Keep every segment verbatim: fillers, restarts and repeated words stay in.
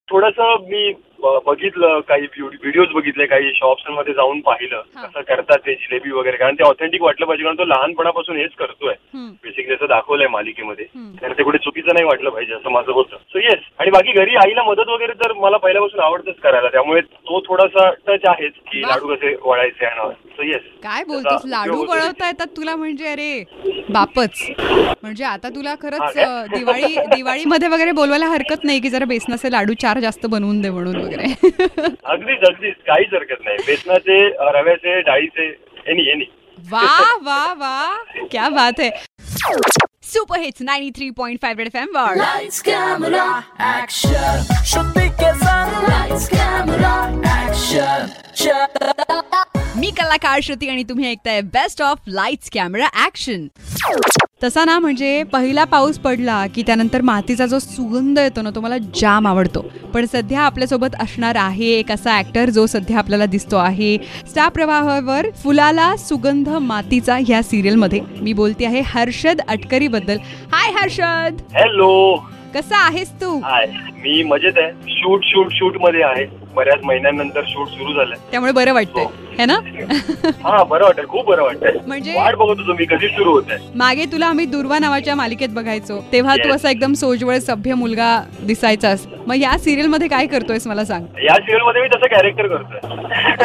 थोडंसं मी बघितलं, काही व्हिडिओज बघितले, काही शॉप्स मध्ये जाऊन पाहिलं कसं करतात ते जिलेबी वगैरे, कारण ते ऑथेंटिक वाटलं पाहिजे, कारण तो लहानपणापासून हेच करतोय बेसिकली, असं दाखवलंय मालिकेमध्ये, तर ते कुठे चुकीचं नाही वाटलं पाहिजे असं माझं होतं. So yes. आणि बाकी घरी आईला मदत वगैरे तर मला पहिल्यापासून आवडतच करायला, त्यामुळे तो थोडासा टच आहेच की लाडू कसे वळायचे आणि सो येस. काय बोलतोस, लाडू वळवता येतात तुला? म्हणजे अरे बापच, म्हणजे आता तुला खरंच दिवाळी दिवाळीमध्ये वगैरे बोलवायला हरकत नाही की जरा बेसनाचे लाडू चार जास्त बनवून दे म्हणून वगैरे. अगदीच अगदीच काहीच हरकत नाही. बेसनाचे, रव्याचे, डाळीचे, एनी एनी. वा वा वा, क्या बात है. Super hits ninety three point five red FM वर. Lights camera action. शुद्धी के संग लाइट्स कॅमेरा ऍक्शन. मी कलाकार श्रुती आणि तुम्ही ऐकताय best of lights camera action. तसा ना म्हणजे पहिला पाऊस पडला की त्यानंतर मातीचा जो सुगंध येतो ना तो मला जाम आवडतो. पण सध्या आपल्यासोबत असणार आहे एक असा ऍक्टर जो सध्या आपल्याला दिसतो आहे स्टार प्रवाहावर फुलाला सुगंध मातीचा ह्या सिरियल मध्ये. मी बोलते आहे हर्षद अटकरी बद्दल. हाय हर्षद. हॅलो. कसा आहेस तू? हाय, मी मजेत आहे. शूट शूट शूट मध्ये आहे. बऱ्याच महिन्यानंतर शूट सुरू झालंय, त्यामुळे बरं वाटतंय है ना? हा बरं वाटतंय, खूप बरं वाटतंय. म्हणजे वाट बघत होतो मी कधी सुरू होत आहे. मागे तुला आम्ही दुर्वा नावाच्या मालिकेत बघायचो तेव्हा तू असा एकदम सोजवळ सभ्य मुलगा दिसायचास. मग या सिरियल मध्ये काय करतोयस मला सांग. या सिरियल मध्ये मी तसं कॅरेक्टर करतोय.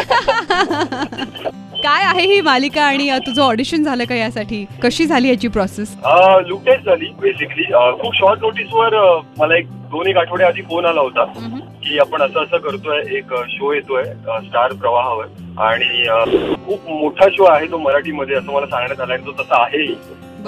काय आहे ही मालिका आणि तुझं ऑडिशन झालं का यासाठी? कशी झाली याची प्रोसेस? लुक टेस्ट झाली बेसिकली. खूप शॉर्ट नोटीसवर मला एक दोन एक आठवड्या आधी फोन आला होता की आपण असं असं करतोय, एक शो येतोय स्टार प्रवाहावर आणि खूप मोठा शो आहे तो मराठीमध्ये असं मला सांगण्यात आलं आणि तो तसा आहे.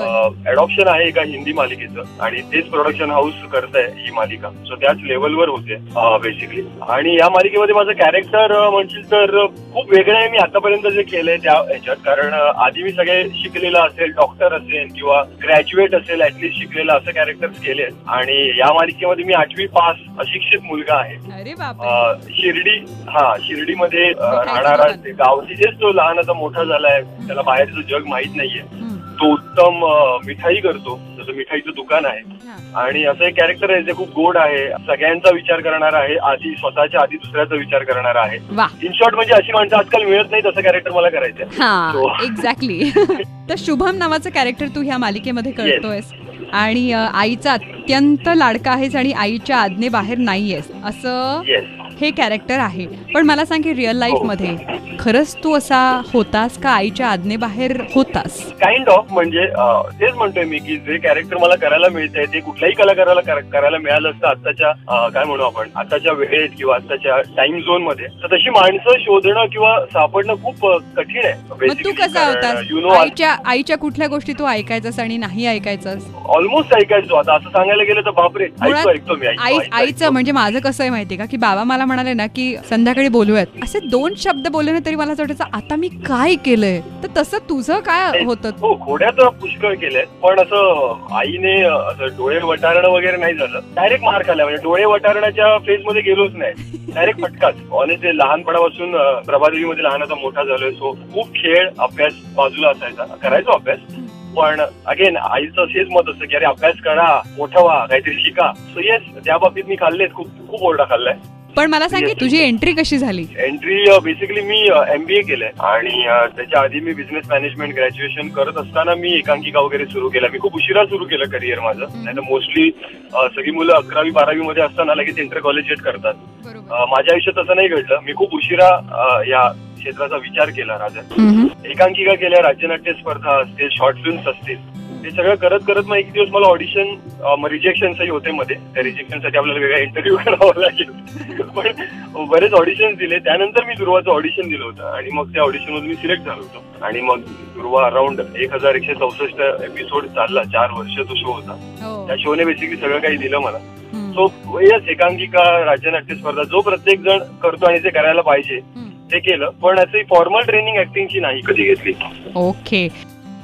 अडॉप्शन आहे एका हिंदी मालिकेचं आणि तेच प्रोडक्शन हाऊस करतंय ही मालिका. सो त्याच लेवलवर होते बेसिकली. आणि या मालिकेमध्ये माझं कॅरेक्टर म्हणशील तर खूप वेगळं आहे मी आतापर्यंत जे केलंय त्या ह्याच्यात. कारण आधी मी सगळे शिकलेलं असेल, डॉक्टर असेल किंवा ग्रॅज्युएट असेल ऍटलीस्ट शिकलेलं असं कॅरेक्टर्स केले. आणि या मालिकेमध्ये मी आठवी पास अशिक्षित मुलगा आहे. शिर्डी हा शिर्डीमध्ये राहणारा गाव तिथेच तो लहानाचा मोठा झालाय, त्याला बाहेरचं जग माहित नाहीये. तो उत्तम मिठाई करतो, जसं मिठाईचं दुकान आहे. आणि असं एक कॅरेक्टर आहे जे खूप गोड आहे, सगळ्यांचा विचार करणार आहे, आधी स्वतःच्या आधी दुसऱ्याचा विचार करणार आहे. इन शॉर्ट म्हणजे अशी माणसं आजकाल मिळत नाही, तसं कॅरेक्टर मला करायचं. एक्झॅक्टली. तर शुभम नावाचं कॅरेक्टर तू ह्या मालिकेमध्ये करतोयस आणि आईचा अत्यंत लाडका आहेस आणि आईच्या आज्ञेबाहेर नाहीयेस असं हे कॅरेक्टर आहे. पण मला सांग की रिअल लाईफ मध्ये खरंच तू असा होतास का आईच्या आज्ञेबाहेर होतास? Kind of. म्हणजे तेच म्हणतोय मी की जे कॅरेक्टर मला करायला मिळतंय ते कुठल्याही कलाकाराला करायला मिळालं असतं आताच्या काय म्हणू आपण आताच्या वेळेत किंवा आताच्या टाइम झोन मध्ये. तर तशी माणसं शोधणं किंवा सापडणं खूप कठीण आहे. मग तू कसा होतास? आईच्या आईच्या कुठल्या गोष्टी तू ऐकायचास आणि नाही ऐकायचास? ऑलमोस्ट ऐकायचो. आता असं सांगायला गेलं तर बापरे ऐकतो ऐकतो मी. आईचं म्हणजे माझं कसं आहे माहितीये का की बाबा मला म्हणाले ना की संध्याकाळी बोलूयात, असे दोन शब्द बोलले ना तरी मला असं वाटायचं आता मी काय केलंय. तर तसं तुझं काय होतं? हो, खोड्या तर पुष्कळ केलंय, पण असं आईने असं डोळे वटारणं वगैरे नाही झालं. डायरेक्ट मार खाल्ला. म्हणजे डोळे वटारण्याच्या फेज मध्ये गेलोच नाही, डायरेक्ट फटकाच. ऑनेस्टली लहानपणापासून प्रभादेवीमध्ये लहानाचा मोठा झालोय. सो खूप खेळ, अभ्यास बाजूला असायचा, करायचो अभ्यास. पण अगेन आईचं हेच मत असतं की अरे अभ्यास करा, मोठा व्हा, काहीतरी शिका. सो येस, त्या बाबतीत मी खाल्लेच, खूप खूप ओरडा खाल्लाय. पण मला सांग तुझी एंट्री कशी झाली? एंट्री बेसिकली मी एमबीए केलंय आणि त्याच्या आधी मी बिझनेस मॅनेजमेंट ग्रॅज्युएशन करत असताना मी एकांकिका वगैरे सुरू केला. मी खूप उशिरा सुरू केलं करिअर माझं. नाही तर मोस्टली सगळी मुलं अकरावी बारावी मध्ये असताना लगेच इंटर कॉलेजिएट करतात. माझ्या आयुष्यात असं नाही घडलं. मी खूप उशिरा या क्षेत्राचा विचार केला. राजा एकांकिका केल्या, राज्यनाट्य स्पर्धा असतील, शॉर्ट फिल्म्स असतील, हे सगळं करत करत मग एक दिवस मला ऑडिशन रिजेक्शनही होते मध्ये. त्या रिजेक्शनसाठी आपल्याला वेगळा इंटरव्ह्यू करावा लागेल. पण बरेच ऑडिशन्स दिले. त्यानंतर मी दुर्वाचं ऑडिशन दिलं होतं आणि मग त्या ऑडिशन मधून मी सिलेक्ट झालो होतो. आणि मग दुर्वा अराउंड एक हजार एकशे चौसष्ट एपिसोड चालला, चार वर्ष तो शो होता. त्या शोने बेसिकली सगळं काही दिलं मला. सो यस, एकांकिका, राज्यनाट्य स्पर्धा जो प्रत्येक जण करतो आणि ते करायला पाहिजे ते केलं. पण असे फॉर्मल ट्रेनिंग ऍक्टिंगची नाही कधी घेतली. ओके.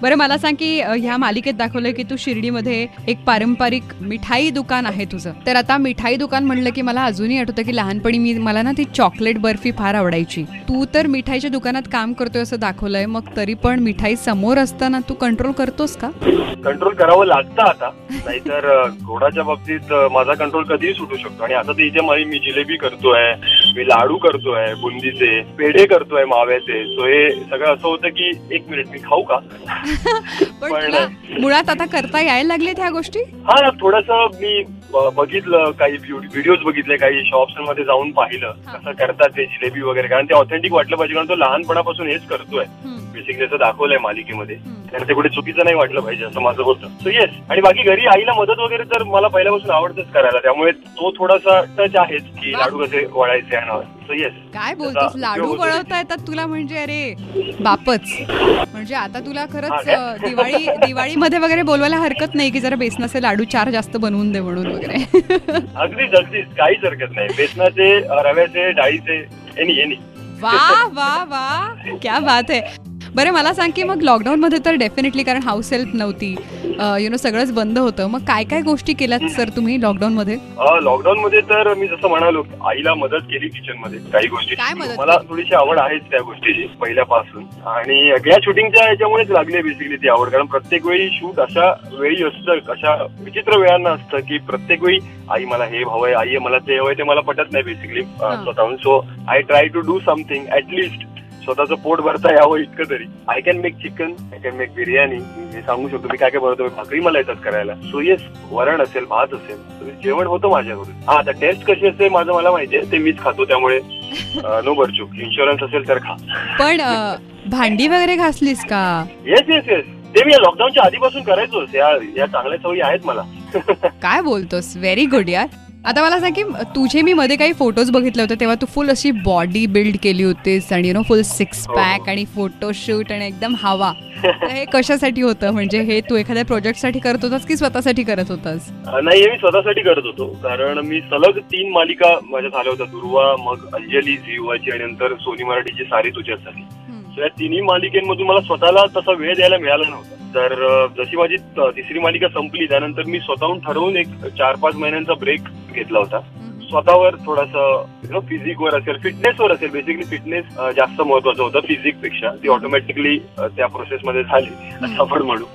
बरं मला सांग की ह्या मालिकेत दाखवलंय की तू शिर्डीमध्ये एक पारंपरिक मिठाई दुकान आहे तुझं. तर आता मिठाई दुकान म्हणलं की मला अजूनही आठवतं की लहानपणी मी मला ना ती चॉकलेट बर्फी फार आवडायची. तू तर मिठाईच्या दुकानात काम करतोय असं दाखवलंय, मग तरी पण मिठाई समोर असताना तू कंट्रोल करतोस का? कंट्रोल करावं लागतं आता, नाहीतर गोडाच्या बाबतीत माझा कंट्रोल कधीही सुटू शकतो. आणि आता ते इथे मी जिलेबी करतोय, मी लाडू करतोय बुंदीचे, पेढे करतोय माव्याचे. सो हे सगळं असं होतं की एक मिनिट मी खाऊ का? पण मुळात आता करता यायला लागलेत ह्या गोष्टी. हा, थोडंसं मी बघितलं, काही व्हिडिओज बघितले, काही शॉप्स मध्ये जाऊन पाहिलं कसं करतात ते जिलेबी वगैरे, कारण ते ऑथेंटिक वाटलं पाहिजे, कारण तो लहानपणापासून हेच करतोय बेसिकली, असं दाखवलंय मालिकेमध्ये. त्यानं ते कुठे चुकीचं नाही वाटलं पाहिजे असं माझं होतं. So yes. आणि बाकी घरी आईला मदत वगैरे तर मला पहिल्यापासून आवडतच करायला, त्यामुळे तो थोडासा टच आहेच की लाडू कसे वळायचे आणि सो येस. काय बोलतोस, लाडू वळवता येतात तुला? म्हणजे अरे बापच, म्हणजे आता तुला खरंच दिवाळी दिवाळीमध्ये वगैरे बोलवायला हरकत नाही की जरा बेसनाचे लाडू चार जास्त बनवून दे म्हणून वगैरे. अगदीच अगदीच काहीच हरकत नाही. बेसनाचे, रव्याचे, डाळीचे, एनी एनी. वा वा वा, क्या बात आहे. बरं मला सांग की मग लॉकडाऊन मध्ये तर डेफिनेटली, कारण हाऊस हेल्प नव्हती, यु नो सगळंच बंद होतं, मग काय काय गोष्टी केल्यात सर तुम्ही लॉकडाऊन मध्ये? लॉकडाऊन मध्ये तर मी जसं म्हणालो, आईला मदत केली किचन मध्ये काही गोष्टी. मला थोडीशी आवड आहेच त्या गोष्टीची पहिल्यापासून, आणि या शूटिंगच्या याच्यामुळेच लागली बेसिकली ती आवड. कारण प्रत्येक वेळी शूट अशा वेळी असतं, अशा विचित्र वेळांना असतं की प्रत्येक वेळी आई मला हे हवंय, आई मला ते हवंय, ते मला पटत नाही बेसिकली स्वतःहून. So I try to do something, at least स्वतःचं पोट भरता यावं इतकं तरी. I can make chicken, I can make biryani, हे सांगू शकतो मी काय काय बनवतो. भाकरी मला येतात करायला. सो येस, वरण असेल, भात असेल, जेवण होतं माझ्याकडून. हा, आता टेस्ट कशी असते माझं मला माहितीये, ते मीच खातो, त्यामुळे नो बरचूक. इन्शुरन्स असेल तर खा. पण भांडी वगैरे घासलीस का? येस येस येस, ते मी लॉकडाऊनच्या आधीपासून करायचोच. या या चांगल्या सवयी आहेत मला. काय बोलतोस, व्हेरी गुड यार. आता मला सांग की तुझे मी मध्ये काही फोटोज बघितले होते, तेव्हा तू फुल अशी बॉडी बिल्ड केली होतीस आणि you know full six pack आणि फोटोशूट आणि एकदम हवा. हे कशासाठी होतं? म्हणजे हे तू एखाद्या प्रोजेक्ट साठी करत होतास की स्वतःसाठी करत होतास? नाही, हे मी स्वतःसाठी करत होतो, कारण मी सलग तीन मालिका माझ्या झाल्या होत्या. दुर्वा, मग अंजली झिवाची आणि नंतर सोनी मराठीची सारी तुझ्यासाठी. या तिन्ही मालिकेमधून मला स्वतःला तसा वेळ द्यायला मिळाला नव्हता. तर जशी माझी तिसरी मालिका संपली त्यानंतर मी स्वतःहून ठरवून एक चार पाच महिन्यांचा ब्रेक घेतला होता. स्वतःवर थोडंसं यु नो फिजिकवर असेल, फिटनेसवर असेल. बेसिकली फिटनेस जास्त महत्वाचं होतं फिजिक पेक्षा. ती ऑटोमॅटिकली त्या प्रोसेसमध्ये झाली असं आपण म्हणू.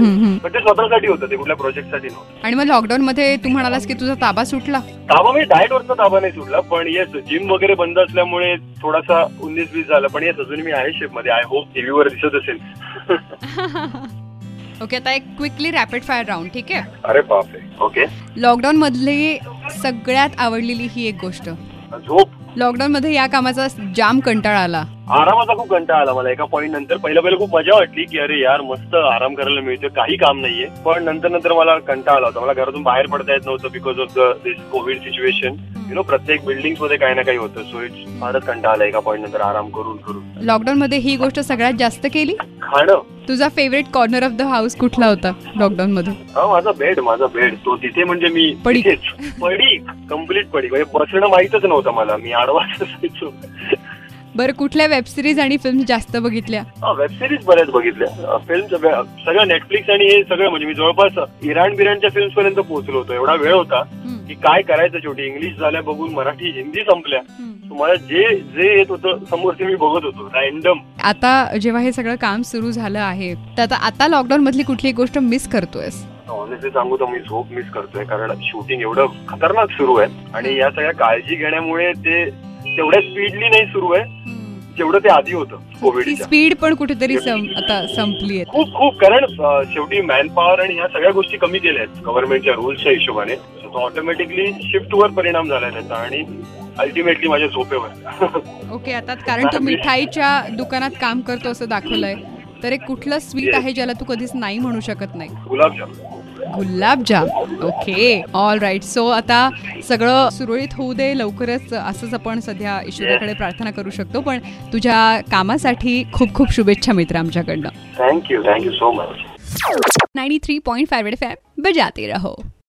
पण ते स्वतःसाठी होतं, ते कुठल्या प्रोजेक्टसाठी नव्हतं. आणि मग लॉकडाऊन मध्ये तू म्हणालास की तुझा ताबा सुटला? ताबा म्हणजे डाएटवरचा ताबा नाही सुटला, पण येस जिम वगैरे बंद असल्यामुळे थोडासा उन्नीस वीस झालं. पण येस अजून मी आहे शेप मध्ये. आय होप टीव्हीवर दिसत असेल. ओके, आता एक क्विकली रॅपिड फायर राऊंड, ठीक आहे? अरे बापरे. ओके. लॉकडाऊन मधली सगळ्यात आवडलेली ही एक गोष्ट? झोप. लॉकडाऊन मध्ये या कामाचा जाम कंटाळा आला? आरामाचा खूप कंटाळा आला मला एका पॉईंट नंतर. पहिलं पहिलं खूप मजा वाटली की अरे यार मस्त आराम करायला मिळतं, काही काम नाहीये. पण नंतर नंतर मला कंटाळा आला होता. मला घरातून बाहेर पडता येत नव्हतं because of the this covid situation. You know प्रत्येक बिल्डिंग मध्ये काही ना काही होतं. सो इट्स फारच कंटाळा आला एका पॉईंट नंतर आराम करून करून. लॉकडाऊन मध्ये ही गोष्ट सगळ्यात जास्त केली? खाणं. तुझा favourite corner of the house कुठला होता लॉकडाऊन मध्ये? हा, माझा बेड. माझा बेड तो तिथे म्हणजे मी पडीक पडीक कम्प्लीट पडीक. म्हणजे बसणं माहितच नव्हतं मला, मी आडवाच असायचो. बरं, कुठल्या वेब सिरीज आणि फिल्म जास्त बघितल्या? वेब सिरीज बऱ्याच बघितल्या. फिल्म सगळं नेटफ्लिक्स आणि हे सगळं. म्हणजे मी जवळपास इराण बिराणच्या फिल्म्स पर्यंत पोहोचलो होतो. एवढा वेळ होता की काय करायचं. शेवटी इंग्लिश झाल्या बघून मराठी हिंदी संपल्या. मला जे जे येत होतं समोर ते मी बघत होतो रॅन्डम. आता जेव्हा हे सगळं काम सुरू झालं आहे तर आता लॉकडाऊन मधली कुठली गोष्ट मिस करतोयस? ऑनेस्टली सांगू तर मी झोप मिस करतोय, कारण शूटिंग एवढं खतरनाक सुरू आहे आणि या सगळ्या काळजी घेण्यामुळे ते तेवढ्या स्पीडली नाही सुरू आहे जेवढं ते आधी होतं. कोविडच्या स्पीड पण कुठेतरी आता संपली आहे खूप खूप. कारण शेवटी मॅन पॉवर आणि ह्या सगळ्या गोष्टी कमी केल्या आहेत गव्हर्नमेंटच्या रूल्सच्या हिशोबाने. तो ऑटोमॅटिकली शिफ्टवर परिणाम झालाय त्याचा आणि अल्टिमेटली माझ्या झोपेवर. ओके, आता कारण तू मिठाईच्या दुकानात काम करतो असं दाखवलंय, तर एक कुठलं स्वीट आहे ज्याला तू कधीच नाही म्हणू शकत नाही? Gulab jam. Gulab jam. Okay, all right. So आता सगळं सुरळीत होऊ दे लवकरच, असंच आपण सध्या ईश्वराकडे प्रार्थना करू शकतो. पण तुझ्या कामासाठी खूप खूप शुभेच्छा मित्र आमच्याकडनं. Thank you thank you so much. Ninety three point five red FM बजाते रहो.